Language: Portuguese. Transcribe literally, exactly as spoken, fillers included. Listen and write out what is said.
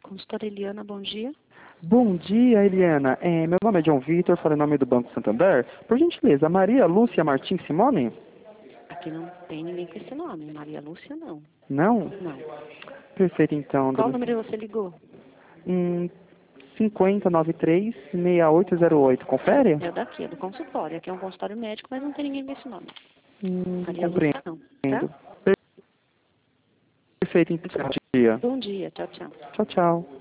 Consultora Eliana, bom dia. Bom dia, Eliana. É, meu nome é João Vitor, falo em nome do Banco Santander. Por gentileza, Maria Lúcia Martins Simone? Aqui não tem ninguém com esse nome. Maria Lúcia, não. Não? Não. Perfeito, então. Qual dona- número você ligou? Hum, cinquenta noventa e três, sessenta e oito zero oito. Confere? É o daqui, é do consultório. Aqui é um consultório médico, mas não tem ninguém com esse nome. Hum, Maria Lúcia, não. Tá? compreendo. Perfeito, então. Bom dia. Bom dia. Tchau, tchau. Tchau, tchau.